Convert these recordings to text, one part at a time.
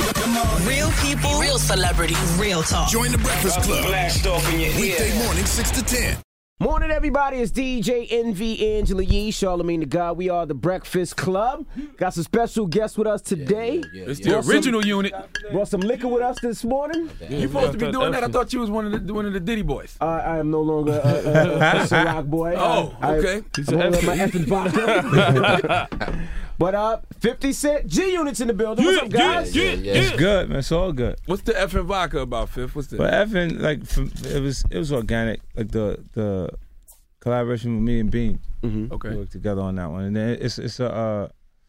Come on. Real people, real celebrities, real talk. Join the Breakfast Club. Blast off in your ear. Weekday morning, 6 to 10. Morning, everybody. It's DJ Envy, Angela Yee, Charlamagne the God. We are the Breakfast Club. Got some special guests with us today. It's the original unit. Brought some liquor with us this morning. You supposed to be doing that? I thought you was one of the Diddy boys. I am no longer a Ciroc boy. Oh, okay. I'm holding my effing vodka. But 50 Cent, G-Unit's in the building. What's up, guys? It's good, man. It's all good. What's the effing vodka about, Fifth? What's the? But effing, like, it was organic. Like the collaboration with me and Bean. Mm-hmm. Okay. We worked together on that one, and then it's a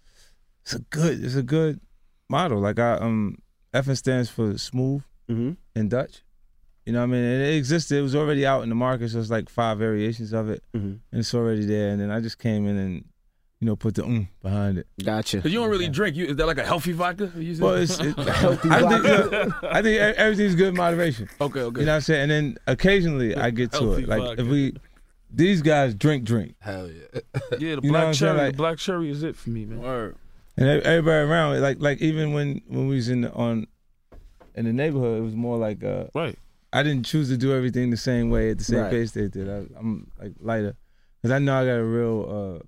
good motto. Like effing stands for smooth in Dutch. You know what I mean? And it existed. It was already out in the market, so it's like 5 variations of it, and it's already there. And then I just came in and, put the behind it. Gotcha. Because you don't really drink. Is that like a healthy vodka? Well, it's healthy vodka. I think everything's good in moderation. Okay. You know what I'm saying? And then occasionally I get to it. Like vodka. These guys drink. Hell yeah. Yeah, the black cherry. The black cherry is it for me, man. Word. And everybody around, like even when we was in the neighborhood, it was more like right. I didn't choose to do everything the same way at the same pace they did. I'm like lighter because I know I got a real.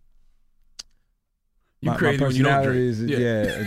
You my crazy when you don't drink. Yeah.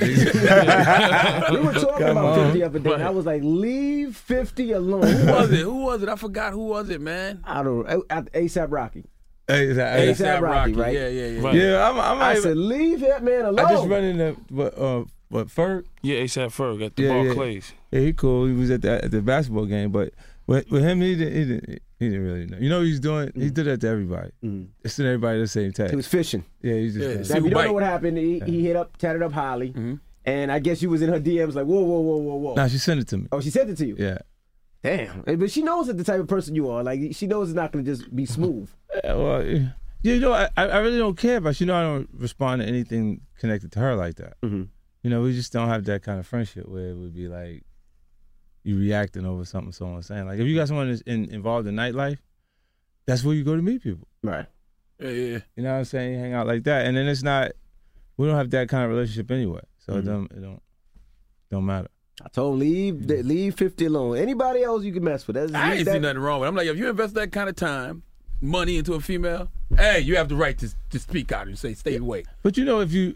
We were talking about 50 the other day. And I was like, leave 50 alone. Who was it? I forgot who was it, man. I don't know. A$AP Rocky. A$AP Rocky, right? Yeah. Right. Yeah, I said, leave that man alone. I just run into what Ferg? Yeah, A$AP Ferg got the Barclays. Yeah, he cool. He was at the basketball game, but with him, he didn't really know. You know what he's doing? He did that to everybody. It's to everybody at the same time. He was fishing. Yeah, he just. Now, if you don't know what happened, he tatted up Holly, and I guess you was in her DMs like, whoa. Nah, she sent it to me. Oh, she sent it to you? Yeah. Damn. But she knows that the type of person you are. Like, she knows it's not going to just be smooth. Yeah, well, I really don't care, but I don't respond to anything connected to her like that. We just don't have that kind of friendship where it would be like you reacting over something someone's saying. Like, if you got someone that's involved in nightlife, that's where you go to meet people. Right. Yeah. You know what I'm saying? You hang out like that. And then we don't have that kind of relationship anyway. So it don't matter. I told him, leave 50 alone. Anybody else you can mess with. I ain't see nothing wrong with it. I'm like, if you invest that kind of time, money into a female, hey, you have the right to speak out and say, stay away. But if you,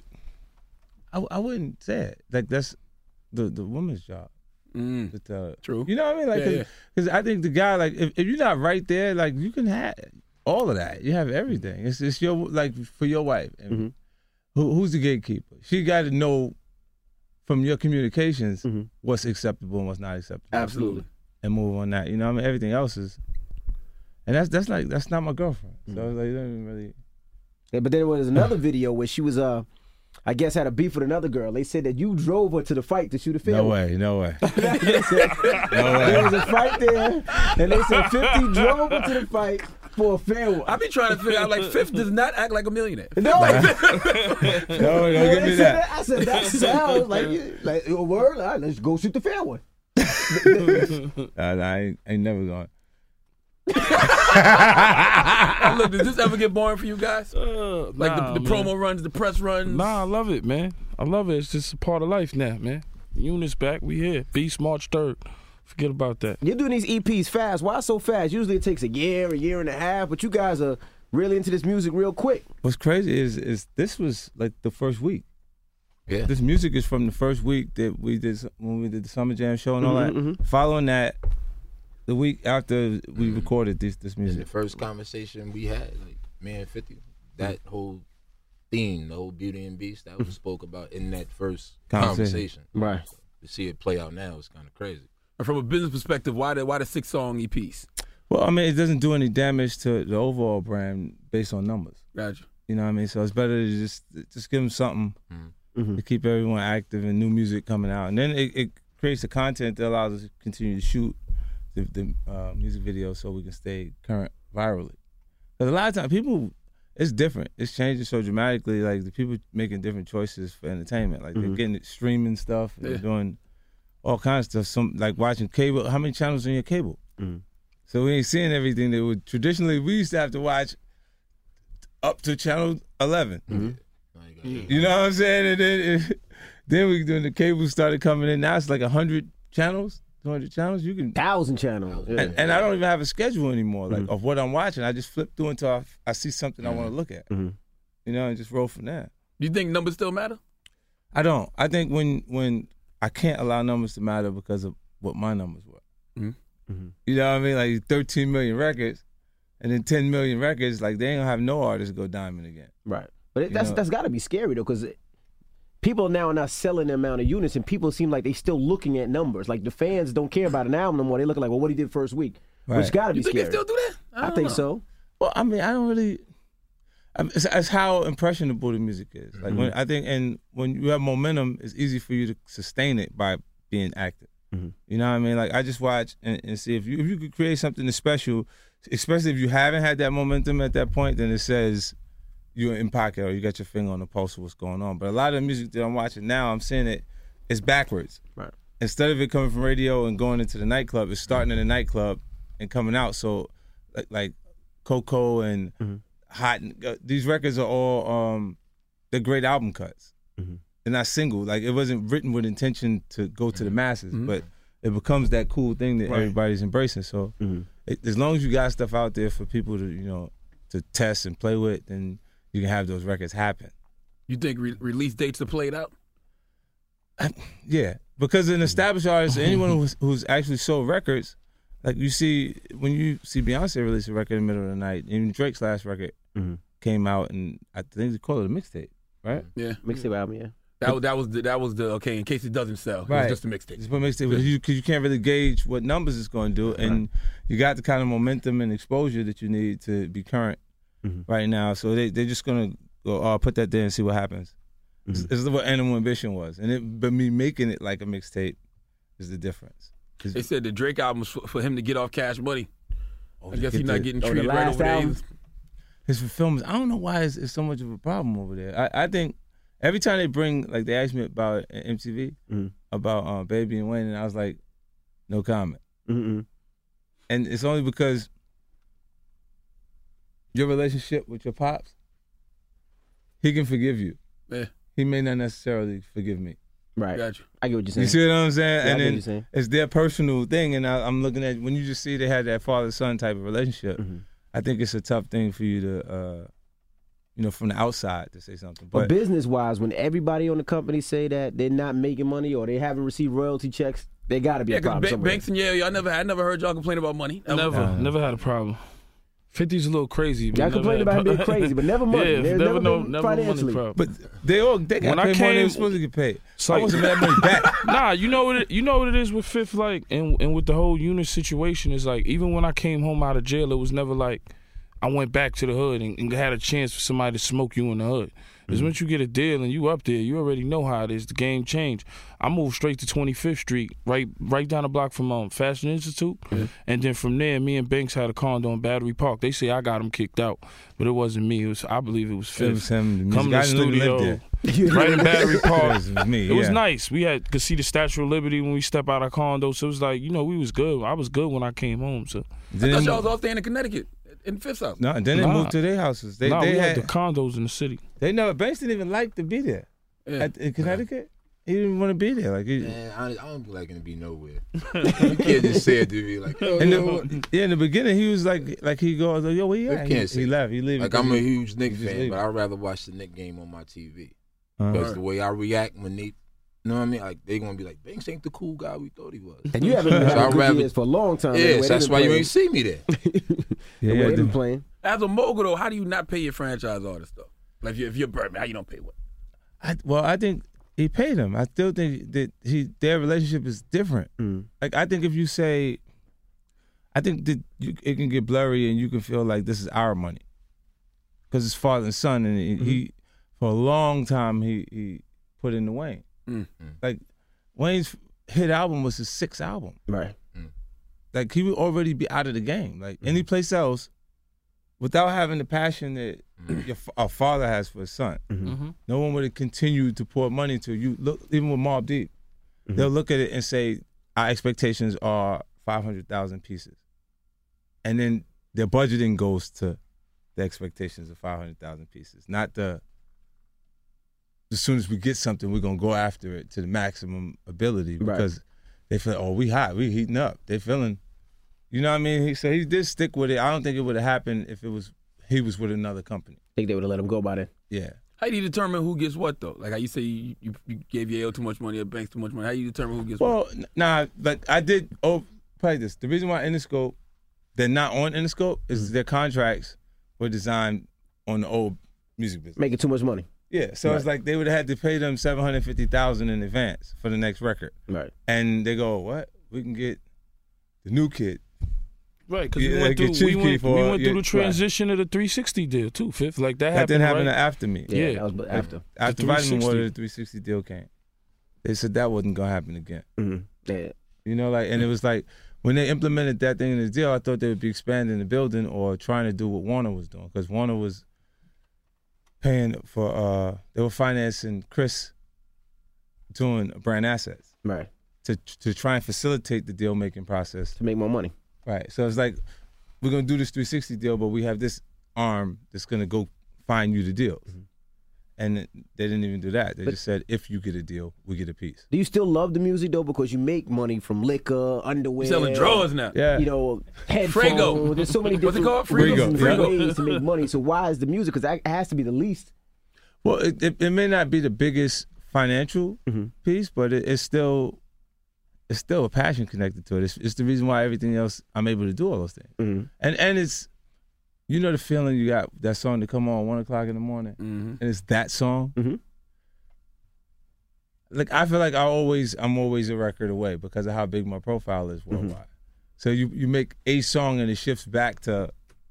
I wouldn't say it. Like, that's the woman's job. True. You know what I mean? Like, because I think the guy, like, if you're not right there, like, you can have all of that. You have everything. It's your, like, for your wife. And who's the gatekeeper? She got to know from your communications what's acceptable and what's not acceptable. Absolutely. And move on that. You know what I mean? Everything else is, and that's not my girlfriend. So like, you don't even really. Yeah, but then there was another video where she was I guess had a beef with another girl. They said that you drove her to the fight to shoot a film. No way. There was a fight there, and they said 50 drove her to the fight for a fair one. I be trying to figure out, like, Fifth does not act like a millionaire. No, No, don't give me that. I said, that sounds like a word. All right, let's go shoot the fair one. I ain't never going. Look, does this ever get boring for you guys? Like the promo runs, the press runs? Nah, I love it, man. I love it. It's just a part of life now, man. Unit's back. We here. Beast March 3rd. Forget about that. You're doing these EPs fast. Why so fast? Usually it takes a year and a half, but you guys are really into this music real quick. What's crazy is this was like the first week. Yeah. This music is from the first week that we did when we did the Summer Jam show and all that. Following that, the week after we recorded this music. And the first conversation we had, like, me and 50, that whole theme, the whole Beauty and Beast, that was spoke about in that first conversation. Right. So to see it play out now is kind of crazy. And from a business perspective, why the 6-song EPs? Well, I mean, it doesn't do any damage to the overall brand based on numbers. Gotcha. You know what I mean? So it's better to just give them something to keep everyone active and new music coming out. And then it creates the content that allows us to continue to shoot the music videos so we can stay current virally. Because a lot of times people, it's different. It's changing so dramatically. Like, the people making different choices for entertainment. Like, they're getting it streaming stuff. They're doing all kinds of stuff. Some, like, watching cable. How many channels on your cable? So we ain't seeing everything that would traditionally we used to have to watch up to channel 11. You know what I'm saying? And then Then when the cable started coming in, now it's like 100 channels, 200 channels. You can 1,000 channels. Yeah. and I don't even have a schedule anymore, like of what I'm watching. I just flip through until I see something I want to look at, you know, and just roll from there. You think numbers still matter? I don't. I think when I can't allow numbers to matter because of what my numbers were. You know what I mean? Like 13 million records, and then 10 million records. Like they ain't gonna have no artist go diamond again. Right. But that's got to be scary though, because people now are not selling the amount of units, and people seem like they still looking at numbers. Like the fans don't care about an album no more. They looking like, well, what he did first week, which got to be You think scary. they still do that? I think so. Well, I mean, I don't really. It's how impressionable the music is. Like when I think, and when you have momentum, it's easy for you to sustain it by being active. You know what I mean? Like I just watch and see if you could create something that's special, especially if you haven't had that momentum at that point, then it says you're in pocket or you got your finger on the pulse of what's going on. But a lot of the music that I'm watching now, I'm seeing it's backwards. Right. Instead of it coming from radio and going into the nightclub, it's starting in the nightclub and coming out. So like Coco and Hot, these records are all they're great album cuts. They're not single. Like it wasn't written with intention to go to the masses, but it becomes that cool thing that everybody's embracing. So as long as you got stuff out there for people to to test and play with, then you can have those records happen. You think release dates are played out? Yeah, because an established artist, anyone who's actually sold records, like you see when you see Beyonce release a record in the middle of the night, even Drake's last record came out, and I think they call it a mixtape, right? Yeah, mixtape album. Yeah. That was the okay. In case it doesn't sell, right. It's just a mixtape. It's a mixtape because you can't really gauge what numbers it's going to do, and you got the kind of momentum and exposure that you need to be current right now. So they're just going to go put that there and see what happens. This is what Animal Ambition was, but me making it like a mixtape is the difference. They said the Drake album was for him to get off Cash Money. I guess he's not getting treated right over there. His fulfillment. I don't know why it's so much of a problem over there. I think. Every time they bring, like, they asked me about MTV, about Baby and Wayne, and I was like, no comment. And it's only because your relationship with your pops, he can forgive you. Yeah. He may not necessarily forgive me. Right. Gotcha. I get what you're saying. You see what I'm saying? Yeah, and I get what then you're saying. it's their personal thing, and I'm looking at, when you just see they had that father-son type of relationship, I think it's a tough thing for you to... from the outside to say something. But business-wise, when everybody on the company say that they're not making money or they haven't received royalty checks, they got to be a problem somewhere. Banks and I never heard y'all complain about money. Never had a problem. 50's a little crazy. Y'all complain about him being crazy, but never money. Yeah, There's never financially. money problem. But they got paid more than they were supposed to get paid. Like, I wasn't that money back. Nah, you know what it is with Fifth, like, and with the whole unit situation is like, even when I came home out of jail, it was never like I went back to the hood and had a chance for somebody to smoke you in the hood. Because once you get a deal and you up there, you already know how it is. The game changed. I moved straight to 25th Street, right down the block from Fashion Institute. And then from there, me and Banks had a condo in Battery Park. They say I got him kicked out, but it wasn't me. I believe it was Fifth. It was him. Come to the studio, right in Battery Park. It was me. It was nice. We could see the Statue of Liberty when we step out of condo. So it was like, we was good. I was good when I came home. So I thought y'all was all staying in Connecticut. In Fifth's house. No, and then they moved to their houses. They we had the condos in the city. Banks didn't even like to be there. Yeah. In Connecticut, he didn't want to be there. Like, man, I don't be liking to be nowhere. You can't just say it to me like, in the beginning, he was like he goes, yo, where you at? He left. He leave. Like, I'm a huge Knicks fan, but I'd rather watch the Knicks game on my TV. Because the way I react when they, you know what I mean? Like, they going to be like, Banks ain't the cool guy we thought he was. And you haven't been having good years for a long time. Yes, that's why you ain't see me there. The way they've been playing. As a mogul, though, how do you not pay your franchise artists, though? Like, if you're Birdman, how you don't pay what? I think he paid him. I still think that their relationship is different. Like, I think if you say, I think that it can get blurry and you can feel like this is our money. Because it's father and son, and he for a long time, he put in the Wayne. Like, Wayne's hit album was his 6th album. Right. Like, he would already be out of the game. Like, any place else, without having the passion that a father has for his son, no one would have continued to pour money into you. Look, even with Mobb Deep, they'll look at it and say, our expectations are 500,000 pieces. And then their budgeting goes to the expectations of 500,000 pieces, not the as soon as we get something, we're gonna go after it to the maximum ability because they feel, oh, we hot, we heating up. They feeling, you know what I mean? So he did stick with it. I don't think it would have happened if he was with another company. I think they would have let him go by then. Yeah. How do you determine who gets what though? Like how you say you gave Yale too much money or Banks too much money. How do you determine who gets what? Well, nah, like I did. Play this. The reason why Interscope, they're not on Interscope is their contracts were designed on the old music business. Making too much money. Yeah, so it's like they would have had to pay them $750,000 in advance for the next record. Right. And they go, what? We can get the new kid. Right, because we went through the transition of the 360 deal too, Fifth. Like that didn't happen right? after me. Yeah, that was after. After Vitamin Water, the 360 deal came. They said that wasn't gonna happen again. Mm-hmm. Yeah. You know, like, and it was like when they implemented that thing in the deal, I thought they would be expanding the building or trying to do what Warner was doing, because Warner was paying for. They were financing Chris doing brand assets, right, to try and facilitate the deal making process to make more money. Right. So it's like, we're going to do this 360 deal, but we have this arm that's going to go find you the deals. Mm-hmm. And they didn't even do that. They just said, if you get a deal, we get a piece. Do you still love the music, though, because you make money from liquor, underwear? You're selling drawers now. Yeah. You know, headphones. Frigo. There's so many different ways to make money. So why is the music? Because that has to be the least. Well, it may not be the biggest financial piece, but it's still a passion connected to it. It's the reason why everything else, I'm able to do all those things. Mm-hmm. And it's, you know the feeling you got, that song to come on 1 o'clock in the morning, and it's that song. Mm-hmm. Like, I feel like I'm always a record away because of how big my profile is worldwide. Mm-hmm. So you make a song and it shifts back to,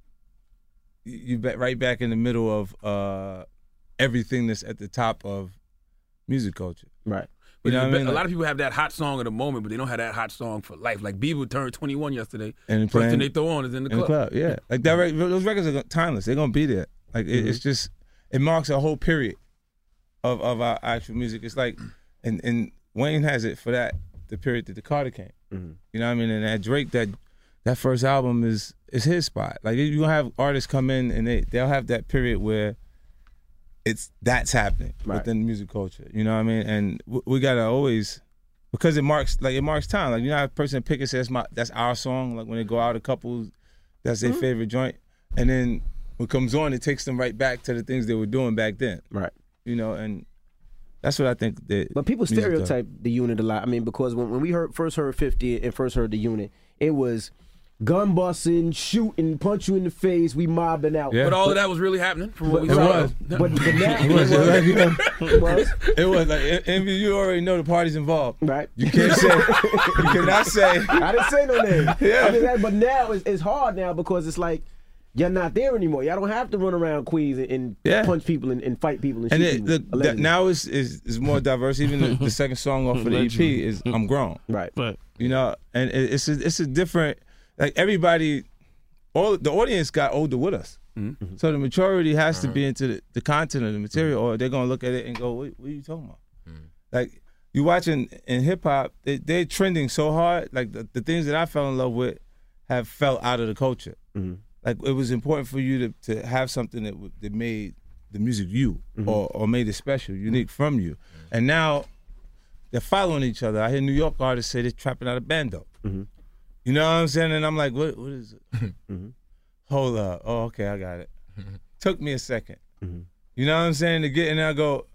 right back in the middle of everything that's at the top of music culture. Right. But you know what I mean? A lot of people have that hot song of the moment, but they don't have that hot song for life. Like Bieber turned 21 yesterday. And first thing they throw on is in the club. Yeah. Like those records are timeless. They're gonna be there. Like it's just, it marks a whole period of our actual music. It's like, and Wayne has it for the period that the Carter came. Mm-hmm. You know what I mean? And that Drake, that first album is his spot. Like, you gonna have artists come in and they'll have that period where that's happening within the music culture, you know what I mean? And we gotta always, because it marks time. Like, you know how a person pick and says that's our song. Like when they go out, a couple, that's their favorite joint, and then when it comes on, it takes them right back to the things they were doing back then. Right. You know, and that's what I think. But people stereotype the unit a lot. I mean, because when we first heard 50 and first heard the unit, it was gun busting, shooting, punch you in the face, we mobbing out. Yeah. But all of that was really happening from what we saw. But now it was like, and you already know the party's involved. Right. You can't say, you cannot say. I didn't say no name. Yeah. I mean, but now it's hard now because it's like, you're not there anymore. Y'all don't have to run around Queens and punch people and fight people and shoot people. Now is more diverse. Even the second song off of the EP is I'm Grown. Right. You know, and it's a different, like, everybody, all the audience got older with us. Mm-hmm. So the maturity has to be into the content of the material, or they're going to look at it and go, what are you talking about? Mm-hmm. Like, you watching in hip-hop, they're trending so hard. Like, the things that I fell in love with have fell out of the culture. Mm-hmm. Like, it was important for you to have something that made the music you, or made it special, unique from you. And now they're following each other. I hear New York artists say they're trapping out a bando. Mm-hmm. You know what I'm saying? And I'm like, what is it? Hold up. Oh, okay, I got it. Took me a second. You know what I'm saying? To get in there, I go,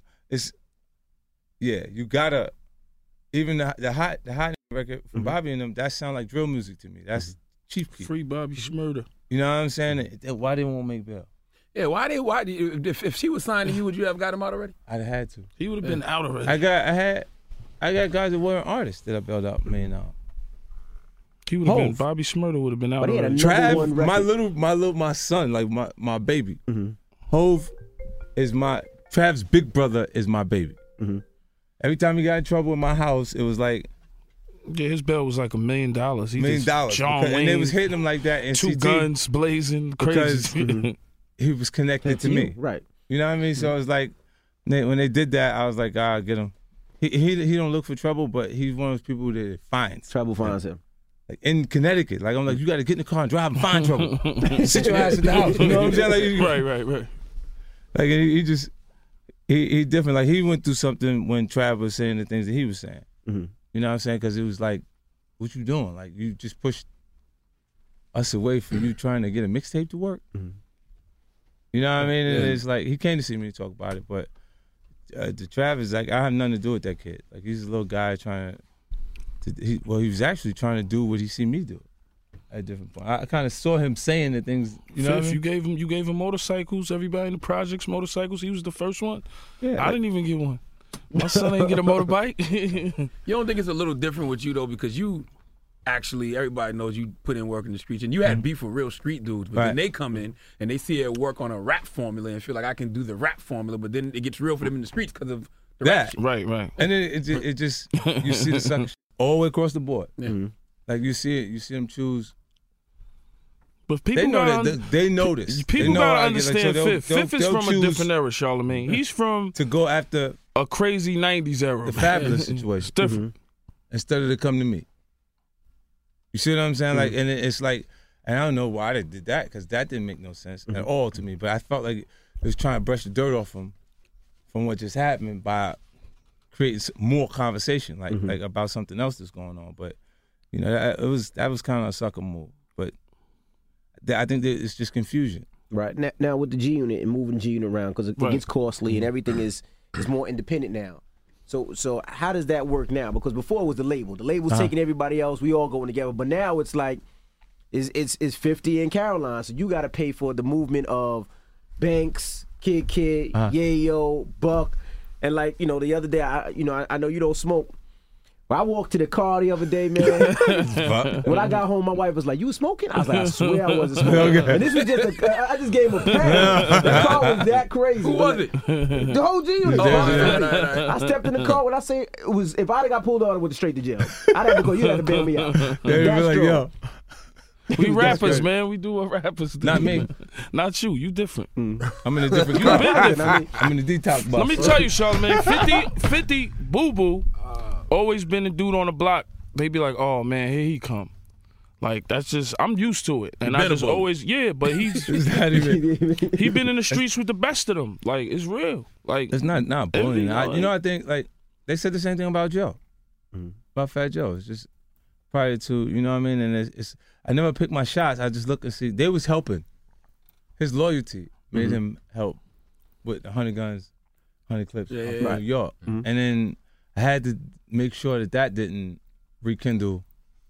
you gotta, even the hot record from Bobby and them, that sound like drill music to me. That's Chief Keef. Free Bobby Shmurda. You know what I'm saying? Why they won't make bail? Yeah, why if she was signed to you, would you have got him out already? I'd have had to. He would have been out already. I got guys that weren't artists that I built up, man. He would have been, Bobby Shmurda would have been out already. Trav, my son, like my baby. Mm-hmm. Hove is Trav's big brother is my baby. Mm-hmm. Every time he got in trouble in my house, it was like, yeah, his bail was like $1 million. $1 million. John Wayne, and they was hitting him like that in two CT guns blazing, crazy. Because he was connected to me, right? You know what I mean? So it was like, when they did that, I was like, get him. He don't look for trouble, but he's one of those people that finds trouble. Finds him. Like in Connecticut, like I'm like, you got to get in the car and drive and find trouble. Sit your ass in the house. You know what I'm saying? Like, right. Like he just, he different. Like, he went through something when Trav was saying the things that he was saying. Mm-hmm. You know what I'm saying? Because it was like, what you doing? Like, you just pushed us away from you trying to get a mixtape to work. Mm-hmm. You know what I mean? And it's like, he came to see me talk about it, but the Trav is like, I have nothing to do with that kid. Like, he's a little guy trying he was actually trying to do what he see me do at a different point. I kind of saw him saying the things, you know what I mean? You gave him motorcycles, everybody in the projects, motorcycles. He was the first one. Yeah, I didn't even get one. My son ain't get a motorbike. You don't think it's a little different with you, though, because you actually, everybody knows you put in work in the streets, and you had beef with real street dudes, but then they come in and they see it work on a rap formula and feel like I can do the rap formula, but then it gets real for them in the streets because of the rap shit. Right. And then it just you see the sucker all the way across the board. Yeah. Mm-hmm. Like, you see them choose. But people they know this. People gotta understand Fifth. Fifth is from a different era, Charlamagne. He's from to go after a crazy '90s era, the Fabulous situation. It's different. Instead of to come to me. You see what I'm saying? Like, and it's like, and I don't know why they did that, because that didn't make no sense at all to me. But I felt like it was trying to brush the dirt off him from what just happened by creating more conversation, like about something else that's going on. But you know, that was kind of a sucker move. But I think that it's just confusion. Right now with the G Unit and moving G Unit around, because it gets costly and everything is more independent now. So how does that work now? Because before it was the label. The label's taking everybody else. We all going together. But now it's like it's 50 and Caroline. So you got to pay for the movement of Banks, Kid, Yayo, Buck, and like, you know, the other day I know you don't smoke. When I walked to the car the other day, man, when I got home, my wife was like, "You smoking?" I was like, "I swear I wasn't smoking." Okay. And this was just I just gave him a pound. The car was that crazy. Who was it? The whole G Unit. I stepped in the car. When I say it was, if I'd have got pulled out, I went straight to jail. I'd have to go. You had to bail me out. They'd be like, "Yo." We rappers, man. We do what rappers do. Not me. Not you. You different. I'm in a different car. I'm in the detox box. Let me tell you, Charlamagne, 50 Boo Boo always been a dude on the block. They be like, "Oh man, here he come." Like, that's just, I'm used to it. And I just always, but he's he been in the streets with the best of them. Like, it's real. Like, it's not bullying. I think, like, they said the same thing about Joe. About Fat Joe. It's just prior to, you know what I mean? And it's I never pick my shots. I just look and see. They was helping. His loyalty made him help with 100 guns, 100 clips from New York. And then I had to make sure that didn't rekindle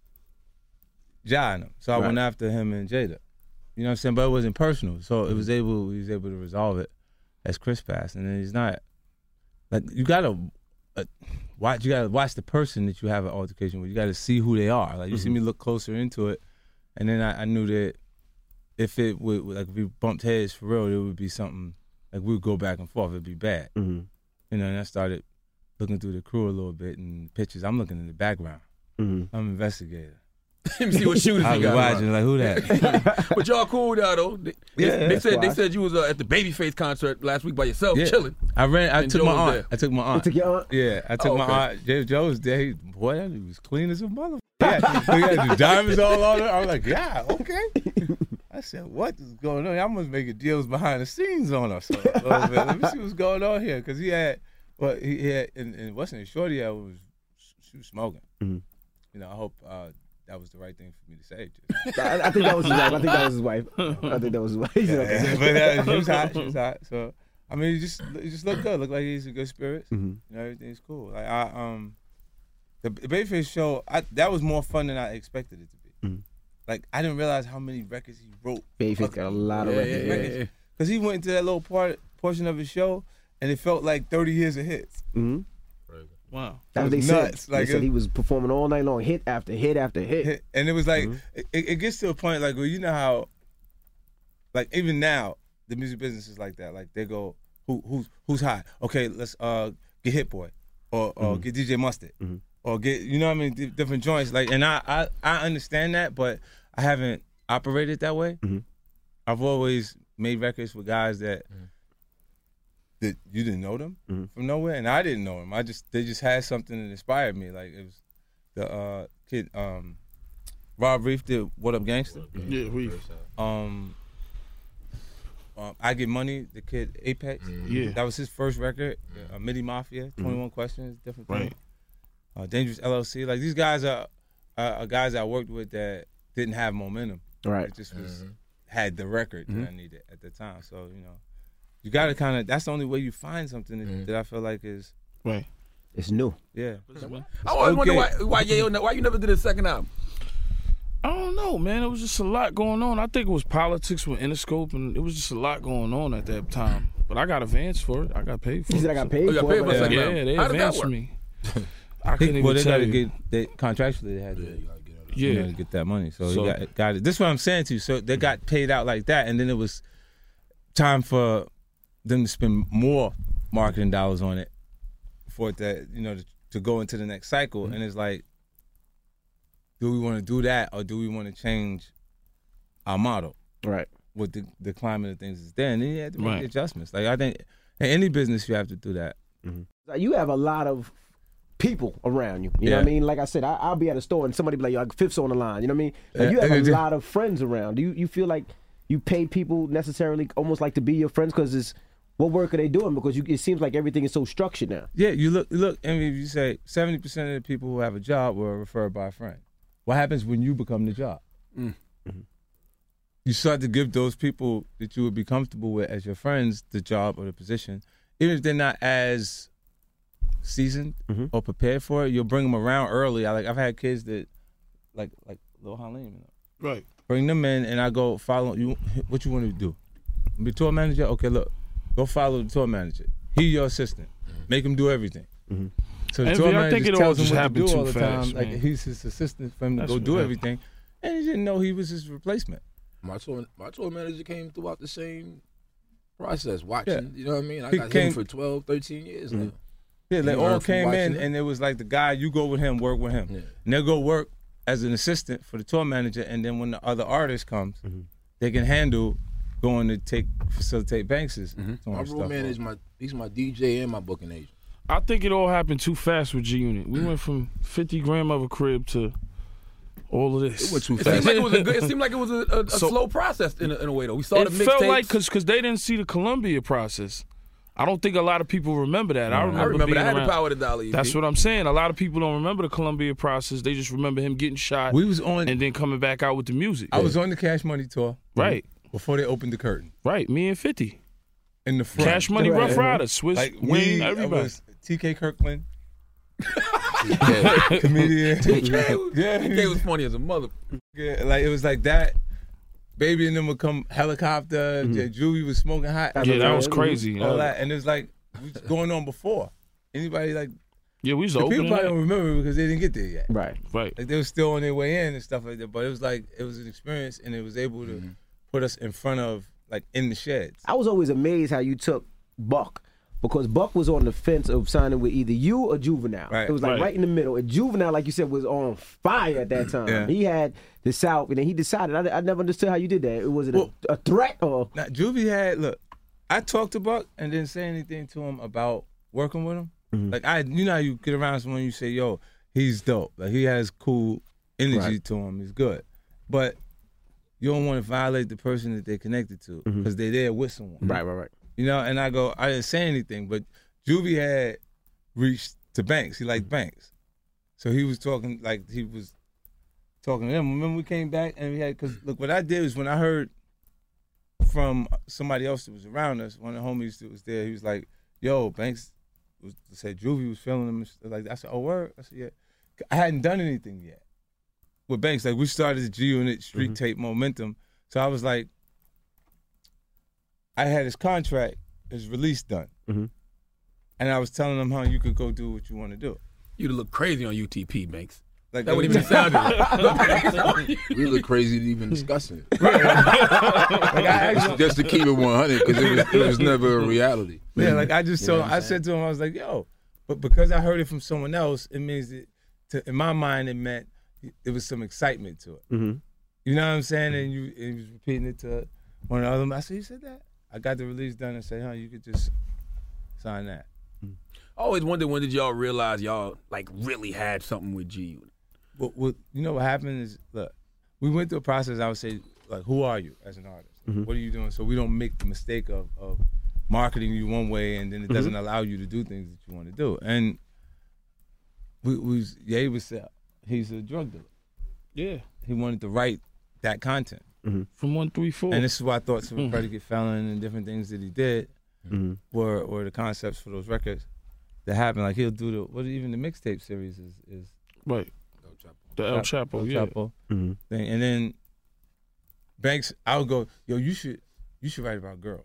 Ja in him. So I went after him and Jada. You know what I'm saying? But it wasn't personal. So he was able to resolve it as Chris passed. And then he's not, like, you gotta watch the person that you have an altercation with. You gotta see who they are. Like, you see me look closer into it, and then I knew that if we bumped heads for real, it would be something, like, we would go back and forth, it'd be bad. You know, and I started looking through the crew a little bit and pictures. I'm looking in the background. I'm an investigator. Let me see what shooters you got. I was watching, like, who that? But y'all cool now, though. They said you was at the Babyface concert last week by yourself, chilling. I took my aunt. I took my aunt. You took your aunt? Yeah, I took my aunt. Joe was there. Boy, he was clean as a motherfucker. He had the diamonds all on it. I was like, yeah, okay. I said, what is going on? I must make deals behind the scenes on us. Let me see what's going on here. Because he had, and wasn't it shorty she was smoking. You know, I hope that was the right thing for me to say. I think that was his wife. I think that was his wife. But she was hot. So, I mean, it just looked good. Looked like he's in good spirits. You know, everything's cool. Like, the Babyface show, that was more fun than I expected it to be. Like, I didn't realize how many records he wrote. Babyface got a lot of records. Because he went into that little portion of his show, and it felt like 30 years of hits. Wow. That was nuts. Like, they said he was performing all night long, hit after hit after hit. And it was like, it gets to a point, like, well, you know how, like, even now, the music business is like that. Like, they go, who's hot? Okay, let's get Hit Boy, or get DJ Mustard, or get, you know what I mean, different joints. Like, and I understand that, but I haven't operated that way. I've always made records with guys that you didn't know them from nowhere, and I didn't know them. They just had something that inspired me. Like, it was the kid, Rob Reef did "What Up Gangsta." Yeah, Reef. I Get Money, the kid Apex. Yeah. That was his first record. Midi Mafia, 21 Questions, different thing. Dangerous LLC. Like, these guys are guys I worked with that didn't have momentum. Right. It just had the record that I needed at the time. So, you got to kind of, that's the only way you find something that I feel like is. Right. It's new. Yeah. I always wonder why you never did a second album. I don't know, man. It was just a lot going on. I think it was politics with Interscope, and it was just a lot going on at that time. But I got advanced for it. I got paid for it. He said I got paid you got for paid it. for a second Yeah, album. they How did that advanced work? me. I couldn't even They tell got to you. get contractually. They had to. Yeah. To get that money. So he got it. This is what I'm saying to you. So they got paid out like that, and then it was time for them to spend more marketing dollars on it for it to go into the next cycle. And it's like, do we want to do that, or do we want to change our model? Right. With the climate of things is there, and then you have to make adjustments. Like, I think in any business you have to do that. You have a lot of people around you. You know what I mean? Like I said, I'll be at a store and somebody be like, yo, Fifth's on the line. You know what I mean? Like, you have a lot of friends around. Do you feel like you pay people necessarily almost like to be your friends because it's what work are they doing? Because it seems like everything is so structured now. Yeah, you look. I mean, if you say 70% of the people who have a job were referred by a friend. What happens when you become the job? You start to give those people that you would be comfortable with as your friends the job or the position, even if they're not as seasoned or prepared for it. You'll bring them around early. I've had kids that like Lil Halim, Right. Bring them in and I go follow you. What you want to do? Be tour manager? Okay, look, go follow the tour manager. He your assistant. Make him do everything. So the tour I think manager it all tells him just what to happened do too all the time. fast, Like, man. he's his assistant for him to That's go what do happened. everything, and he didn't know he was his replacement. My tour manager came throughout the same process, watching. Yeah. You know what I mean? I He got came- him for 12, 13 years now. Yeah, they You all learn from came in, watching it. and it was like the guy, you go with him, work with him. Yeah. And they'll go work as an assistant for the tour manager, and then when the other artist comes, they can handle going to facilitate Banks's My stuff. road man he's my DJ and my booking agent. I think it all happened too fast with G Unit. We went from 50 grandmother crib to all of this. It went too It fast. seemed like it was a slow process in a way though. We saw It the felt mixtapes. like because they didn't see the Columbia process. I don't think a lot of people remember that. I remember that. being I had around. the power to dollar. EP. That's what I'm saying. A lot of people don't remember the Columbia process. They just remember him getting shot We was on. and then coming back out with the music. I was on the Cash Money tour Right, before they opened the curtain right. Me and 50. in the front. Cash Money, Right. Rough Riders, Swiss, Like Wayne, I everybody. was TK Kirkland, Yeah. comedian. TK was funny as a mother. Yeah, like it was like that. Baby and them would come helicopter. Juvie was smoking hot. Yeah, that was crazy. All that, and it was like it was going on before. Anybody like Yeah, we was the people opening probably up. don't remember because they didn't get there yet. Right. Right. Like they were still on their way in and stuff like that. But it was like it was an experience, and it was able to put us in front of like in the sheds. I was always amazed how you took Buck. Because Buck was on the fence of signing with either you or Juvenile. Right. It was like Right. right in the middle. And Juvenile, like you said, was on fire at that time. Yeah. He had the South, and then he decided. I never understood how you did that. Was it a threat or? Now Juvie had look. I talked to Buck and didn't say anything to him about working with him. Like you know how you get around someone, you say, "Yo, he's dope. Like he has cool energy to him. He's good." But you don't want to violate the person that they're connected to because they're there with someone. Right. You know, and I didn't say anything, but Juvie had reached to Banks. He liked Banks. So he was talking to them. Remember we came back and we had, because look, what I did was when I heard from somebody else that was around us, one of the homies that was there, he was like, yo, Banks said Juvie was feeling him. Like, I said, oh, word? I said, yeah. I hadn't done anything yet with Banks. Like, we started the G Unit Street Tape Momentum. So I was like, I had his contract, his release done. And I was telling him how you could go do what you want to do. You'd look crazy on UTP, Banks. Like That would even sound like. We look crazy to even discussing it. like I actually, Just to keep it 100, because it was never a reality. yeah, like I just told him, I said to him, I was like, yo, but because I heard it from someone else, it means that, in my mind, it meant there was some excitement to it. You know what I'm saying? And he was repeating it to one of the other. I said, you said that? I got the release done and said, you could just sign that. I always wondered, when did y'all realize y'all like really had something with G Unit? But you know what happened is, look, we went through a process. I would say like, who are you as an artist? What are you doing? So we don't make the mistake of marketing you one way and then it doesn't allow you to do things that you want to do. And Ye was he's a drug dealer. Yeah. He wanted to write that content. From 134. And this is why I thought some Predicate Felon and different things that he did were the concepts for those records that happened. Like he'll do even the mixtape series is right. The El Chapo, Chapo thing. And then Banks, I would go, yo, you should write about girls.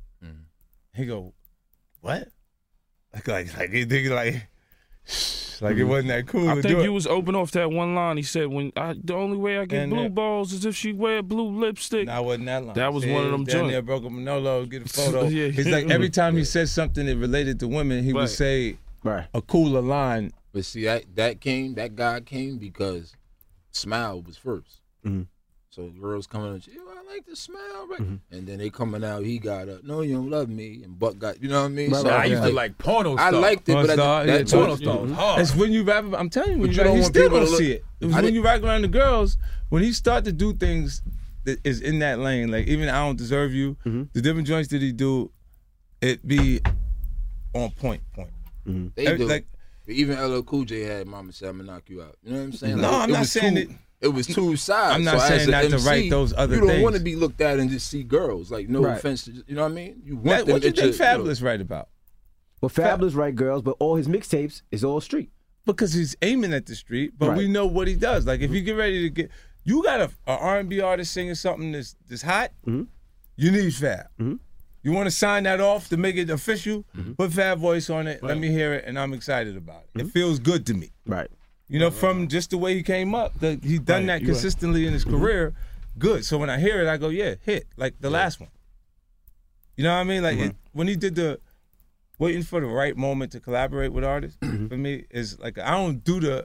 He go, what? Like he think like it wasn't that cool. I think you was open off that one line. He said, the only way I get blue balls is if she wear blue lipstick. Nah, wasn't that line. That was one of them joints. There broke a Manolo, get a photo. He's like, every time he said something that related to women, he would say a cooler line. But see, that guy came because Smile was first. So girls coming out, yo, I like the Smile, right? And then they coming out, he got no, you don't love me, and Buck got, you know what I mean? Right, so I used to like Porno Star. I liked it, but that Porno Star was hard. It's when you rap, I'm telling you, you still don't see it. It was when you rap around the girls, when he start to do things that is in that lane, like even I Don't Deserve You, the different joints that he do, it be on point. They do. Like, even LL Cool J had Mama Said I'ma Knock You Out. You know what I'm saying? No, like, I'm not saying it. It was two sides. I'm not saying not to write those other things. You don't want to be looked at and just see girls. Like, no offense to, you know what I mean? You want them what you think Fabulous write about? Well, Fabulous write girls, but all his mixtapes is all street. Because he's aiming at the street, but we know what he does. Like, if you get ready to you got a R&B artist singing something that's hot, you need Fab. You want to sign that off to make it official? Put Fab voice on it, let me hear it, and I'm excited about it. It feels good to me. Right. You know, from just the way he came up, he's done that consistently in his career. Good. So when I hear it, I go, yeah, hit like the last one. You know what I mean? Like when he did the waiting for the right moment to collaborate with artists, for me is like I don't do the.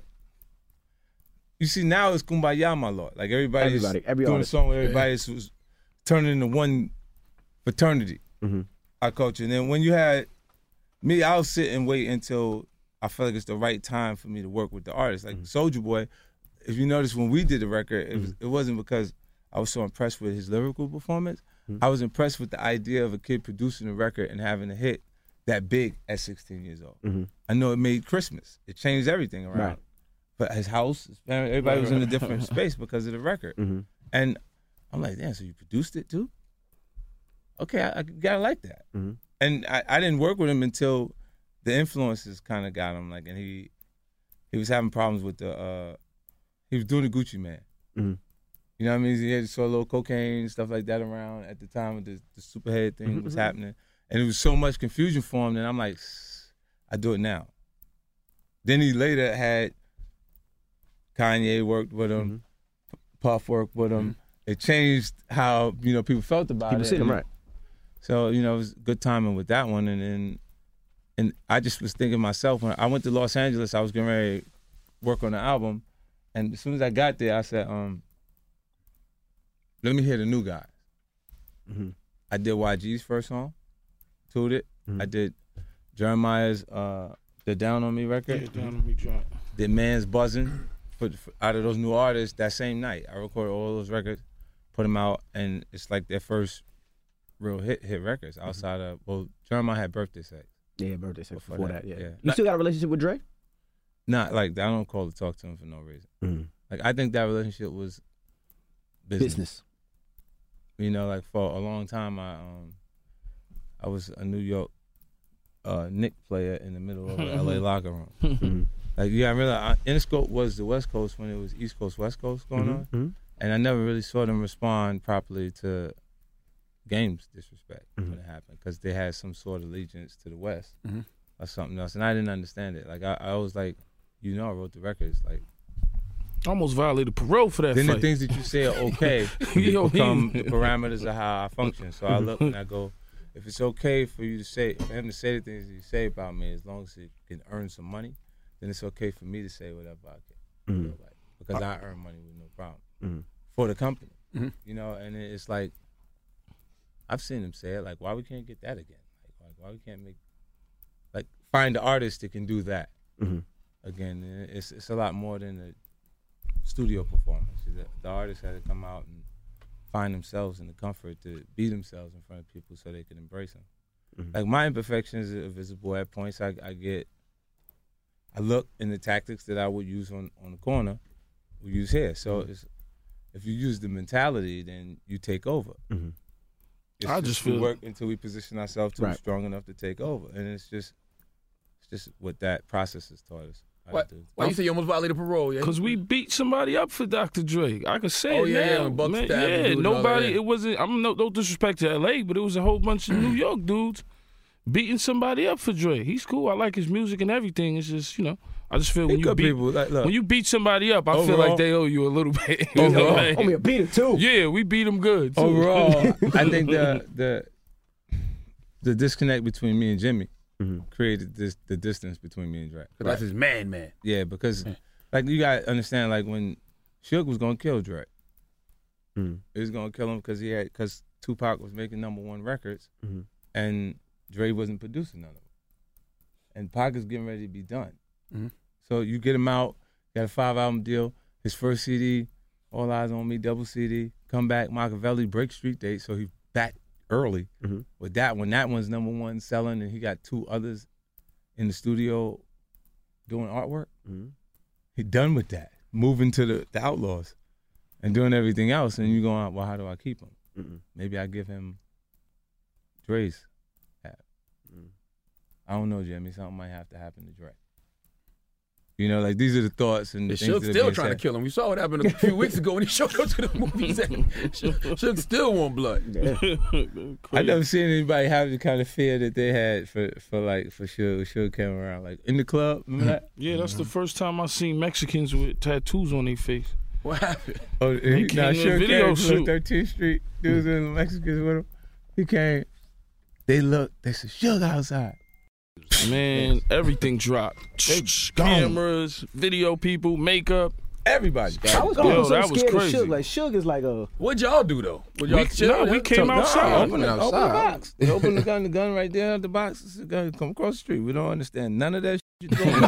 You see, now it's Kumbaya, my lord. Like everybody's doing artist. A song where everybody's was turning into one fraternity, our culture. And then when you had me, I'll sit and wait until I feel like it's the right time for me to work with the artist. Like Soulja Boy, if you notice when we did the record, it wasn't because I was so impressed with his lyrical performance. I was impressed with the idea of a kid producing a record and having a hit that big at 16 years old. I know it made Christmas. It changed everything around. Right. But his house, everybody was in a different space because of the record. And I'm like, damn, so you produced it too? Okay, I gotta like that. And I didn't work with him until the influences kind of got him, like, and he was having problems with he was doing the Gucci Man. You know what I mean? He had saw a little cocaine, stuff like that around at the time with the Superhead thing was happening. And it was so much confusion for him that I'm like, I do it now. Then he later had Kanye worked with him, Puff worked with him. It changed how, people felt about it. People see him, right. So, it was good timing with that one. And I just was thinking myself, when I went to Los Angeles, I was getting ready to work on the album. And as soon as I got there, I said, let me hear the new guys. I did YG's first song, toured it. I did Jeremiah's The Down On Me record. Yeah, Down On Me joint. Did Man's Buzzing. Out of those new artists that same night. I recorded all those records, put them out, and it's like their first real hit records outside of, Jeremiah had Birthday Sex. Yeah, Birthday Sex before that. Yeah. Yeah. You still got a relationship with Dre? Not like I don't call to talk to him for no reason. Like I think that relationship was business. Like for a long time, I was a New York Knicks player in the middle of a LA locker room. Like I realized Interscope was the West Coast when it was East Coast, West Coast going on, and I never really saw them respond properly to games disrespect when it happened because they had some sort of allegiance to the West or something else, and I didn't understand it. Like I was like, I wrote the records. Like almost violated parole for that. Then fight. The things that you say are okay become the parameters of how I function. So I look and I go, if it's okay for you to say, for him to say the things that you say about me, as long as it can earn some money, then it's okay for me to say whatever I can. Because I earn money with no problem for the company. And it's like, I've seen them say it, like, why we can't get that again? Like why we can't find the artist that can do that again. And it's a lot more than a studio performance. The artist had to come out and find themselves in the comfort to be themselves in front of people so they can embrace them. Like my imperfections are visible at points. I look in the tactics that I would use on the corner, we use here. So if you use the mentality, then you take over. I just feel work until we position ourselves to be strong enough to take over, and it's just what that process has taught us. Why you say you almost violated parole? Yeah, because we beat somebody up for Dr. Dre. I could say it now. When Buck Man, stabbed the dude nobody. It wasn't. I'm no disrespect to LA, but it was a whole bunch of New York dudes beating somebody up for Dre. He's cool. I like his music and everything. It's just I just feel when you beat somebody up, I feel like they owe you a little bit. I mean, beat him too. Yeah, we beat him good. Too. Overall, I think the disconnect between me and Jimmy created the distance between me and Dre. That's his man. Yeah, because like you gotta understand, like when Suge was gonna kill Dre, he was gonna kill him because Tupac was making #1 records, and Dre wasn't producing none of them, and Pac is getting ready to be done. So you get him out, got a 5-album deal. His first CD, All Eyes on Me, double CD. Come back, Machiavelli, break street date. So he back early with that one. That one's #1 selling, and he got 2 others in the studio doing artwork. He done with that, moving to the Outlaws and doing everything else. And you going, well, how do I keep him? Maybe I give him Dre's hat. I don't know, Jimmy. Something might have to happen to Dre. You know, like these are the thoughts and the things Suge still trying to kill him. We saw what happened a few weeks ago when he showed up to the movies. Suge still want blood. I never seen anybody have the kind of fear that they had for Suge. Suge came around like in the club. Remember that? Yeah, that's the first time I seen Mexicans with tattoos on their face. What happened? Oh, Suge video came shoot. from 13th Street. Dudes in the Mexicans with him. He came. They said, Suge outside. Man, everything dropped. Cameras, video people, makeup. Everybody. I was that was scared crazy. of Suge. Like Suge is like a. What'd y'all do though? We came outside. Open the box. They open the gun right there at the box. The gun come across the street. We don't understand none of that shit you're doing.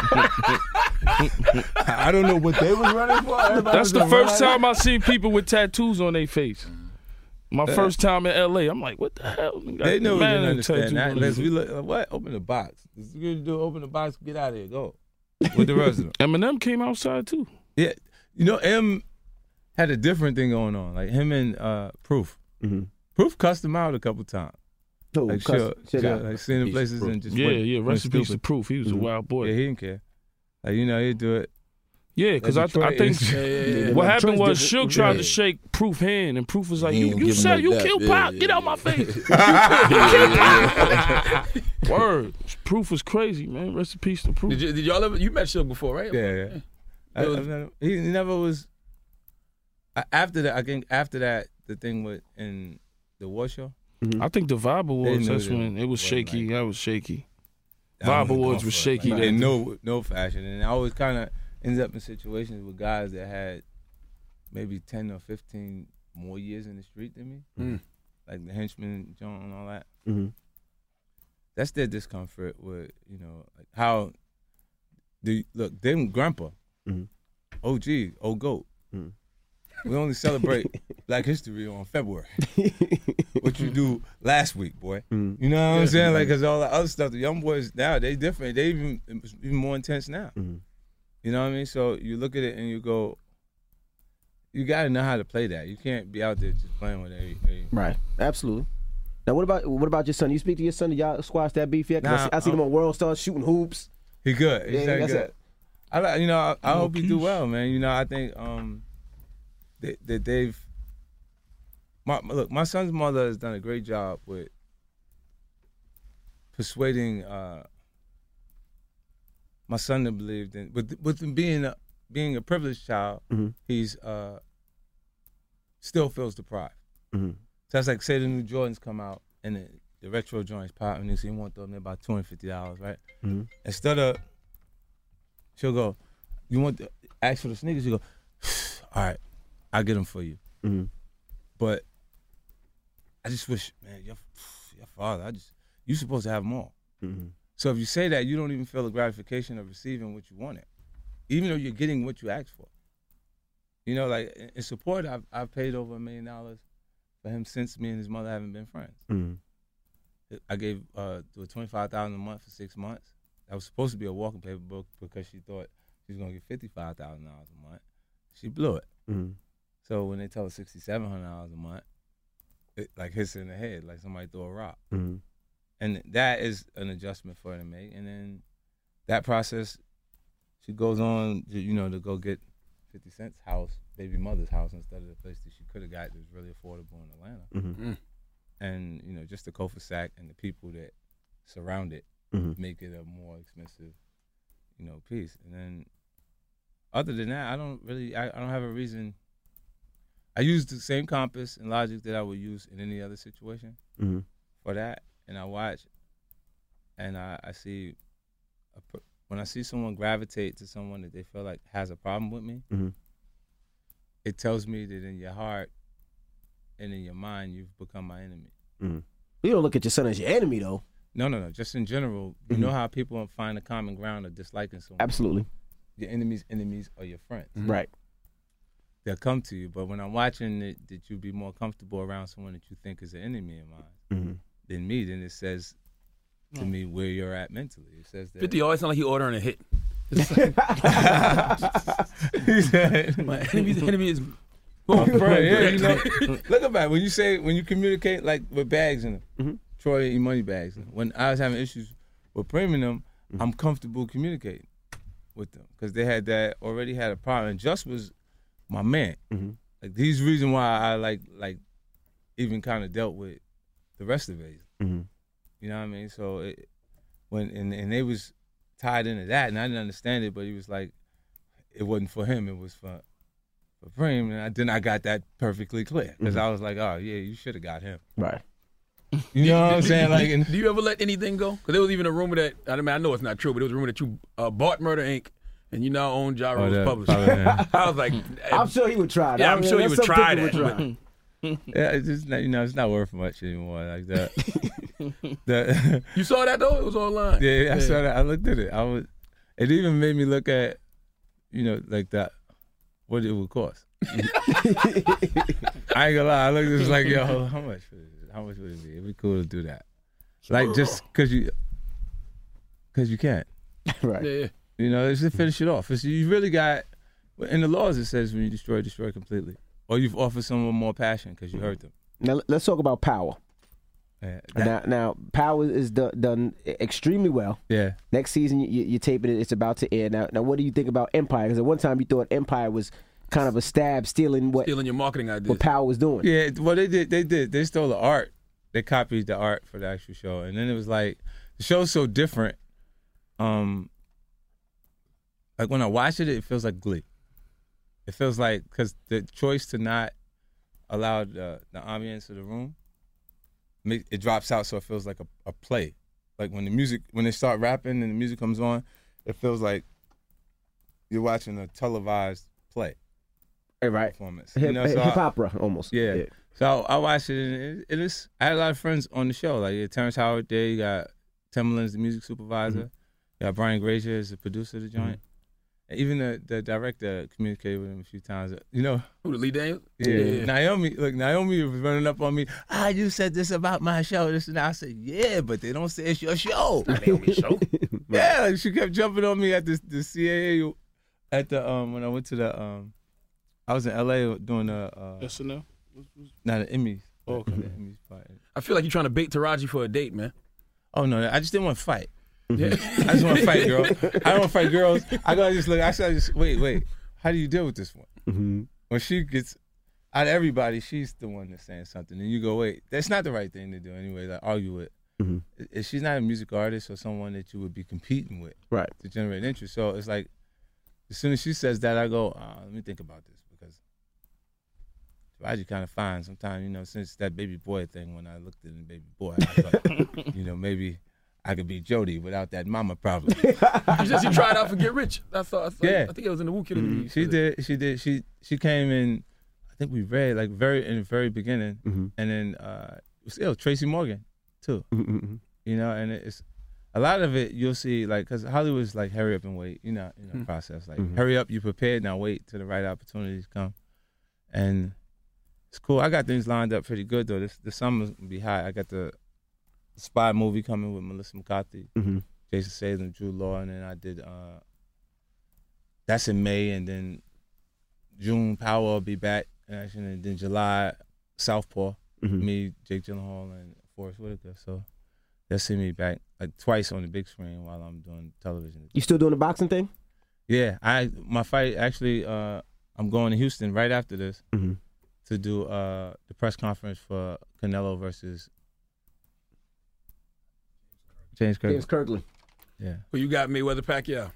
I don't know what they was running for. That's the first time I seen people with tattoos on their face. My first time in LA, I'm like, what the hell? They know we didn't understand that. Unless we look, what? Open the box. Open the box, get out of here, go. With the rest of them. Eminem came outside too. Yeah. You know, M had a different thing going on. Like him and Proof. Proof cussed him out a couple times. Like like seeing the places and just rest in peace to Proof. He was a wild boy. Yeah, he didn't care. Like, you know, he'd do it. Yeah, because I think what happened was Suge tried to shake Proof hand, and Proof was like, you said you killed Pac. Get out my face. You killed Pac. Word. Proof was crazy, man. Rest in peace to Proof. Did y'all ever, you met Suge before, right? Yeah. He never was. After that, I think the thing with in the war show. I think the Vibe Awards, that's when it was shaky. That was shaky. Vibe Awards was shaky. Like, in no fashion. And I always kind of ended up in situations with guys that had maybe 10 or 15 more years in the street than me. Like the Henchman, John, and all that. That's their discomfort with, you know, like how them grandpa, OG, old goat. We only celebrate Black History on February. What you do last week, boy. You know what I'm saying? Like, because all the other stuff, the young boys now, they different. They even more intense now. You know what I mean? So you look at it and you go, you got to know how to play that. You can't be out there just playing with every Right. Absolutely. Now, what about your son? You speak to your son? Did y'all squash that beef yet? Nah, I see him on World Star shooting hoops. He good. He's very good. I hope he do well, man. You know, I think that they've. My son's mother has done a great job with persuading my son to believe in with him being a privileged child. He's still feels deprived. So that's like, say the new Jordans come out and the retro joints pop, and he want them about $250, right? Instead of, she'll go, you want to ask for the sneakers? You go, all right, I'll get them for you. But I just wish, man, your father, you supposed to have them all. So if you say that, you don't even feel the gratification of receiving what you wanted, even though you're getting what you asked for. You know, like in support, I've paid over $1 million for him since me and his mother haven't been friends. Mm-hmm. I gave $25,000 a month for 6 months. That was supposed to be a walking paper book because she thought she was gonna get $55,000 a month. She blew it. Mm-hmm. So when they tell her $6,700 a month, it like hits her in the head like somebody threw a rock. Mm-hmm. And that is an adjustment for her to make. And then that process, she goes on, to go get 50 Cent's house, baby mother's house, instead of the place that she could have got that was really affordable in Atlanta. Mm-hmm. And, just the cul-de-sac and the people that surround it Mm-hmm. make it a more expensive, piece. And then other than that, I don't have a reason. I use the same compass and logic that I would use in any other situation Mm-hmm. for that. And I watch, and I see, when I see someone gravitate to someone that they feel like has a problem with me, Mm-hmm. it tells me that in your heart and in your mind, you've become my enemy. Mm-hmm. You don't look at your son as your enemy, though. No. Just in general, you know how people find a common ground of disliking someone. Absolutely. Your enemies are your friends. Mm-hmm. Right. They'll come to you. But when I'm watching it, that you be more comfortable around someone that you think is an enemy of mine Mm-hmm. than me, then it says to me where you're at mentally. It says that 50 always sound like he ordering a hit. My enemy is. Look about it. When you communicate like with bags in them, Mm-hmm. Troy and E-Money bags. When I was having issues with Premium them, I'm comfortable communicating with them because they already had a problem. And Just was my man. Mm-hmm. Like he's the reason why I like even kind of dealt with the rest of it. Mm-hmm. You know what I mean? So and they was tied into that, and I didn't understand it, but he was like, it wasn't for him, it was for Preem, and then I got that perfectly clear because I was like, oh yeah, you should have got him. Right. You know what I'm saying? Like, Do you ever let anything go? Because there was even a rumor that I know it's not true, but there was a rumor that you bought Murder Inc. and you now own Ja Rule's publishing. I was like, I'm sure he would try that. Yeah, I'm sure he would try that. yeah, it's just not, it's not worth much anymore like that. You saw that though? It was online. Yeah, I saw that. I looked at it. It even made me look at, like that, what it would cost. I ain't gonna lie. I looked at it like, yo, how much would it be? It'd be cool to do that. Like just because you can't. Right. Yeah. It's to finish it off. You really got, in the laws it says when you destroy completely. Or you've offered someone more passion because you hurt them. Now let's talk about Power. Yeah, Now Power is done extremely well. Yeah. Next season you're taping it. It's about to air. Now what do you think about Empire? Because at one time you thought Empire was kind of a stab stealing your marketing ideas. What Power was doing. Yeah. Well, they did. They stole the art. They copied the art for the actual show, and then it was like the show's so different. Like when I watch it, it feels like Glee. It feels like because the choice to not allow the ambience of the room, it drops out, so it feels like a play. Like when they start rapping and the music comes on, it feels like you're watching a televised play. Right. Performance. Hip opera almost. Yeah. So I watched it, and I had a lot of friends on the show. Like Terrence Howard there, you got Timbaland's the music supervisor, you got Brian Grazier as the producer of the joint. Even the director communicated with him a few times. Who, the Lee Daniels? Yeah. Naomi was running up on me. You said this about my show, this and that. I said, yeah, but they don't say it's your show. Naomi's show. Yeah, like she kept jumping on me at the CAA at the when I went to the I was in LA doing the SNL. the Emmys. Oh, okay. The Emmys party. I feel like you're trying to bait Taraji for a date, man. Oh no, I just didn't want to fight. Yeah. I just want to fight, girl. I don't want to fight girls. I gotta just look. I just wait. How do you deal with this one? Mm-hmm. When she gets out of everybody, she's the one that's saying something, and you go, wait, that's not the right thing to do anyway. Like argue with. Mm-hmm. She's not a music artist or someone that you would be competing with, right, to generate interest. So it's like, as soon as she says that, I go, let me think about this because Taraji kind of fine sometimes. Since that baby boy thing, when I looked at the baby boy, I thought, maybe I could be Jody without that mama problem. You said she tried out for Get Rich. I think it was in the Wu Kid. She did. She came in. I think we read like in the very beginning, and then it was Tracy Morgan too. And a lot of it you'll see, like, because Hollywood's like hurry up and wait, process. Like, hurry up, you prepared, now wait till the right opportunities come. And it's cool. I got things lined up pretty good, though. This summer's gonna be hot. I got the Spy movie coming with Melissa McCarthy, Jason Statham, Jude Law, and then I did, that's in May, and then June, Power will be back in action, and then July, Southpaw, me, Jake Gyllenhaal, and Forrest Whitaker. So they'll see me back like twice on the big screen while I'm doing television. You still doing the boxing thing? Yeah, my fight actually, I'm going to Houston right after this to do the press conference for Canelo versus James Kirkland. James Kirkland. Yeah. Who you got, Mayweather Pacquiao?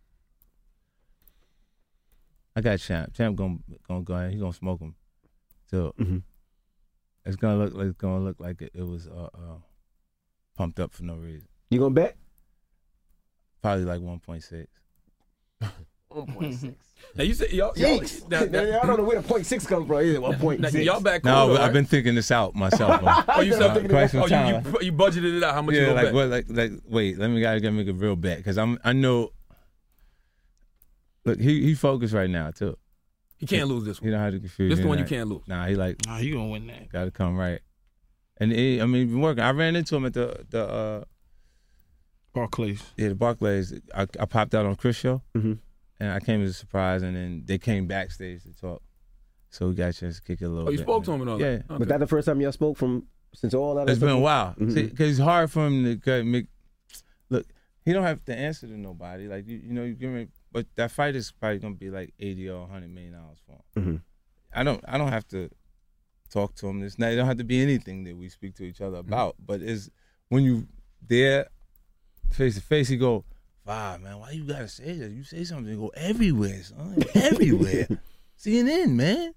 I got Champ. Champ gonna go ahead. He gonna smoke him. So it's gonna look like it was pumped up for no reason. You gonna bet? Probably like 1.6. 1.6. Now you said y'all I don't know where the 0.6 comes from. Is it 1.6? Y'all back No, cool, but right? I've been thinking this out myself. Oh, you started thinking quite some Oh, time. you budgeted it out. How much you Yeah, gonna like bet? what? Like wait. Let me gotta make a real bet because I know. Look, he focused right now too. He can't lose this He one. don't have to confuse. This is the one you like, can't lose. Nah, he like Nah, you gonna win that. gotta come right. And he been working. I ran into him at the Barclays. the Barclays. I popped out on Chris show, and I came as a surprise, and then they came backstage to talk. So we got a chance to kick it a little Oh, bit. you spoke to him and all Yeah. that? Okay. Was that the first time y'all spoke since all that? It's stuff? been a while. Because it's hard for him to make. Look, he don't have to answer to nobody. Like you know, you give me. But that fight is probably gonna be like $80 or $100 million for him. I don't have to talk to him. It don't have to be anything that we speak to each other about. But is when you there face to face, he go, "Wow, man, why you gotta say that? You say something, you go everywhere, son, everywhere." CNN, man.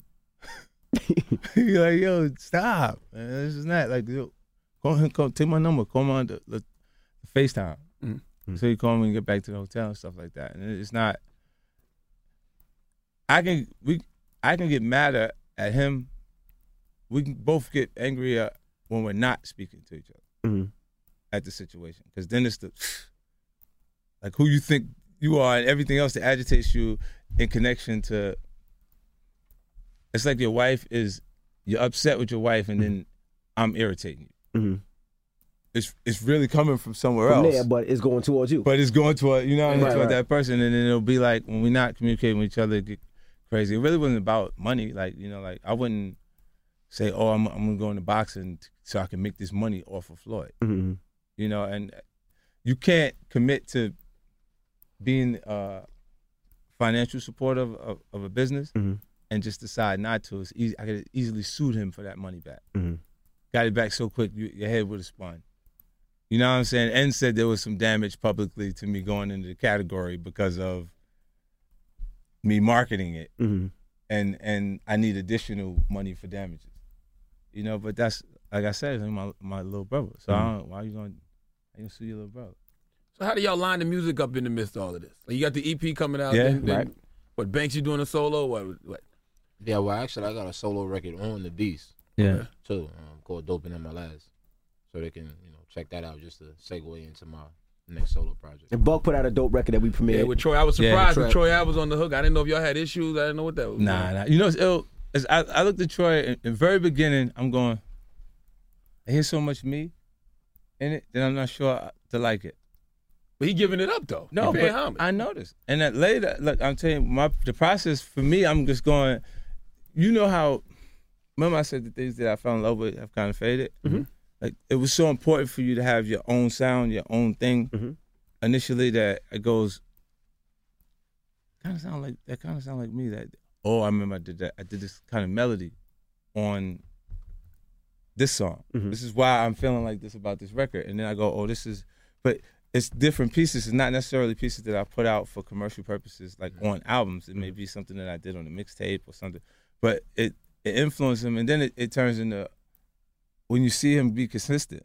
You're like, yo, stop, man. This is not like, yo, call, take my number, call me on the FaceTime. So you call me and get back to the hotel and stuff like that. And it's not. I can get mad at him. We can both get angrier when we're not speaking to each other at the situation, because then it's the like who you think you are and everything else that agitates you in connection to. It's like you're upset with your wife, and then I'm irritating you. It's really coming from somewhere else. There, but it's going towards you. But it's going toward, Right. that person, and then it'll be like when we're not communicating with each other, it get crazy. It really wasn't about money. Like, like I wouldn't say, oh, I'm gonna go into boxing so I can make this money off of Floyd. And you can't commit to being financial support of a business and just decide not to. It's easy. I could easily sued him for that money back. Got it back so quick, your head would have spun. You know what I'm saying? And said there was some damage publicly to me going into the category because of me marketing it. And I need additional money for damages. But that's, like I said, he's my little brother. So why are you going to sue your little brother? So how do y'all line the music up in the midst of all of this? Like you got the EP coming out. Yeah, then, right. What, Banks, you doing a solo? What? Yeah, well, actually, I got a solo record on the Beast Yeah. too, called "Dope in MLS," so they can check that out just to segue into my next solo project. And Buck put out a dope record that we premiered. Yeah, with Troy. I was surprised with when Troy Ave was on the hook. I didn't know if y'all had issues. I didn't know what that was. Nah. It's ill. I looked at Troy in the very beginning. I'm going, I hear so much me in it that I'm not sure to like it. But he giving it up though. No, he but homage. I noticed. And that later, look, I'm telling you, the process for me, I'm just going, how, remember I said the things that I fell in love with have kind of faded? Like, it was so important for you to have your own sound, your own thing. Initially, that it goes, kind of sound like me. That, I remember I did that. I did this kind of melody on this song. This is why I'm feeling like this about this record. And then I go, but it's different pieces. It's not necessarily pieces that I put out for commercial purposes, like on albums. It may be something that I did on a mixtape or something. But it influenced him, and then it turns into, when you see him be consistent,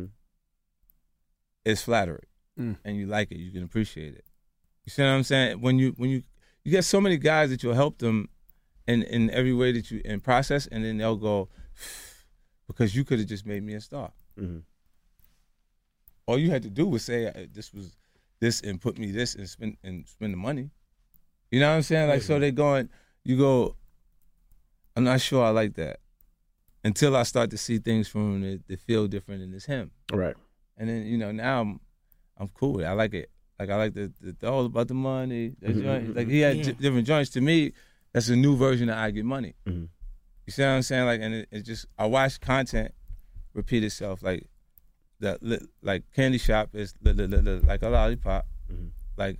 it's flattery, and you like it, you can appreciate it. You see what I'm saying? When you get so many guys that you'll help them in every way that you in process, and then they'll go, because you could have just made me a star. all you had to do was say this was this and put me this and spend the money. You know what I'm saying? Like, so you go, I'm not sure I like that until I start to see things from him that feel different than it's him. Right. And then, now I'm cool with it. I like it. Like, I like the all about the money. That joint. Like, he had different joints. To me, that's a new version of I Get Money. Mm-hmm. You see what I'm saying? Like, and it's just, I watch content repeat itself. Like, like Candy Shop is like a lollipop. Mm-hmm. Like,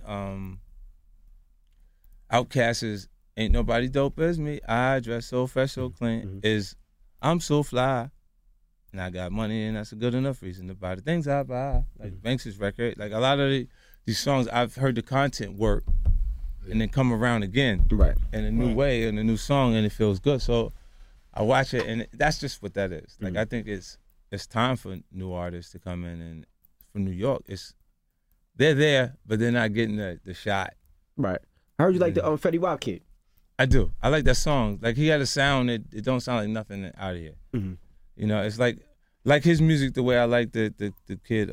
Outkast is Ain't Nobody Dope As Me. I dress so fresh, so clean. Mm-hmm. Is I'm so fly. And I got money, and that's a good enough reason to buy the things I buy. Like Banks' record. Like, a lot of these songs, I've heard the content work and then come around again. Right. In a new way, in a new song, and it feels good. So I watch it, and that's just what that is. Like, I think it's time for new artists to come in, and from New York, they're there, but they're not getting the shot. Right. I heard you like the Fetty Wap Kid. I do. I like that song. Like, he had a sound that it don't sound like nothing out of here. Mm-hmm. You know, it's like his music the way I like the kid,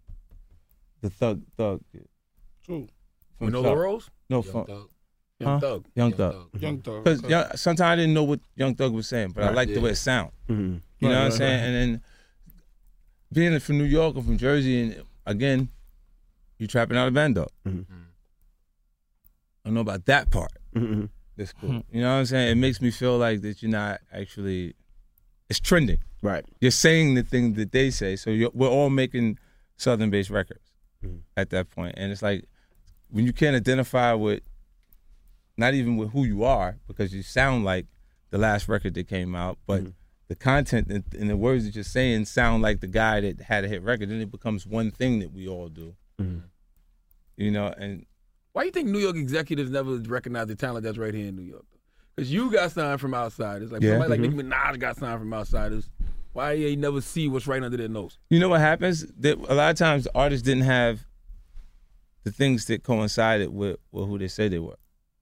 the Thug kid. True. Manolo Rose? No, Young Thug. Young Thug. Because sometimes I didn't know what Young Thug was saying, but I liked the way it sounded. Mm-hmm. You know what I'm saying? And then being from New York or from Jersey, and again, you trapping out of Bando. Mm-hmm. I don't know about that part. Mm-hmm. That's cool. Mm-hmm. You know what I'm saying? It makes me feel like that you're not actually, it's trending. Right. You're saying the thing that they say, so we're all making Southern-based records at that point. And it's like, when you can't identify with, not even with who you are, because you sound like the last record that came out, but the content and the words that you're saying sound like the guy that had a hit record, then it becomes one thing that we all do. Mm-hmm. You know, and why do you think New York executives never recognize the talent that's right here in New York? Because you got signed from outsiders. Like somebody like Nicki Minaj got signed from outsiders. Why you never see what's right under their nose? You know what happens? That a lot of times the artists didn't have the things that coincided with who they say they were.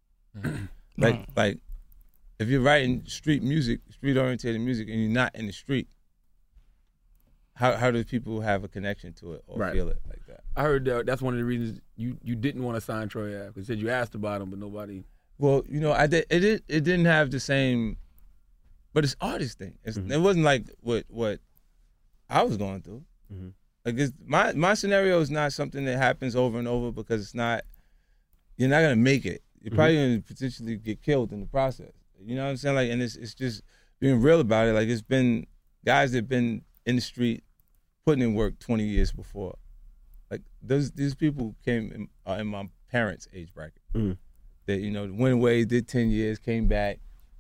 Like if you're writing street music, street-oriented music, and you're not in the street, how do people have a connection to it or feel it like that? I heard that's one of the reasons you didn't want to sign Troy Ave. You said you asked about him, but nobody. Well, you know, I did. It didn't have the same, but it's artist thing. It wasn't like what I was going through. Mm-hmm. Like my scenario is not something that happens over and over, because it's not. You're not gonna make it. You're probably gonna potentially get killed in the process. You know what I'm saying? Like, and it's just being real about it. Like, it's been guys that've been in the street putting in work 20 years before. Like, these people came in my parents' age bracket. Mm. That, you know, went away, did 10 years, came back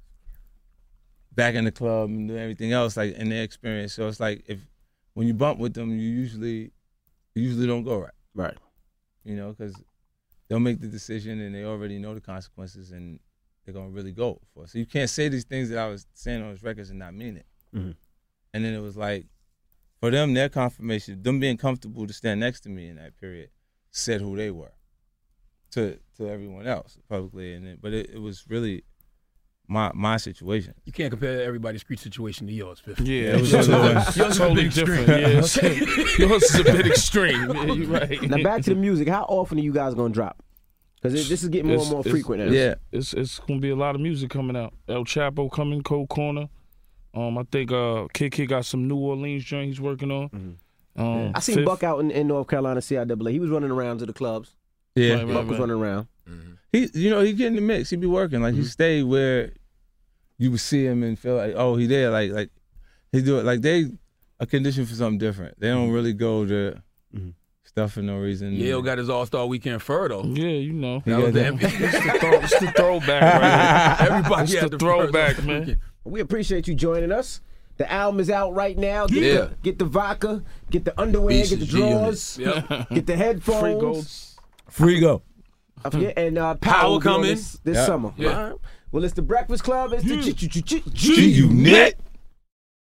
in the club and everything else, like, in their experience. So it's like, when you bump with them, you usually don't go right. Right. You know, because they'll make the decision and they already know the consequences, and they're going to really go for it. So you can't say these things that I was saying on those records and not mean it. Mm-hmm. And then it was like, for them, their confirmation, them being comfortable to stand next to me in that period, said who they were to everyone else publicly. But it was really my situation. You can't compare everybody's street situation to yours, Fifth. Yeah, it was totally different. Yeah. Yours is a bit extreme. Yeah, you're right. Now back to the music. How often are you guys gonna drop? Because this is getting more and more frequent now. Yeah, it's gonna be a lot of music coming out. El Chapo coming, Cold Corner. I think Kid got some New Orleans joint he's working on. Mm-hmm. I seen Buck out in North Carolina, CIAA. He was running around to the clubs. Yeah, Buck was running around. Mm-hmm. He get in the mix. He be working. Like, he stayed where you would see him and feel like, oh, he there. Like he do it. Like, they are conditioned for something different. They don't really go to stuff for no reason. Yale got his All-Star Weekend fur, though. Yeah, you know. That was the MVP. It's the throwback right here. Everybody had the throwback, man. We appreciate you joining us. The album is out right now. Get the vodka, get the underwear, get the drawers, get the headphones. Frigo. And Power coming this summer. Yeah. Well, it's the Breakfast Club. It's the G-Unit.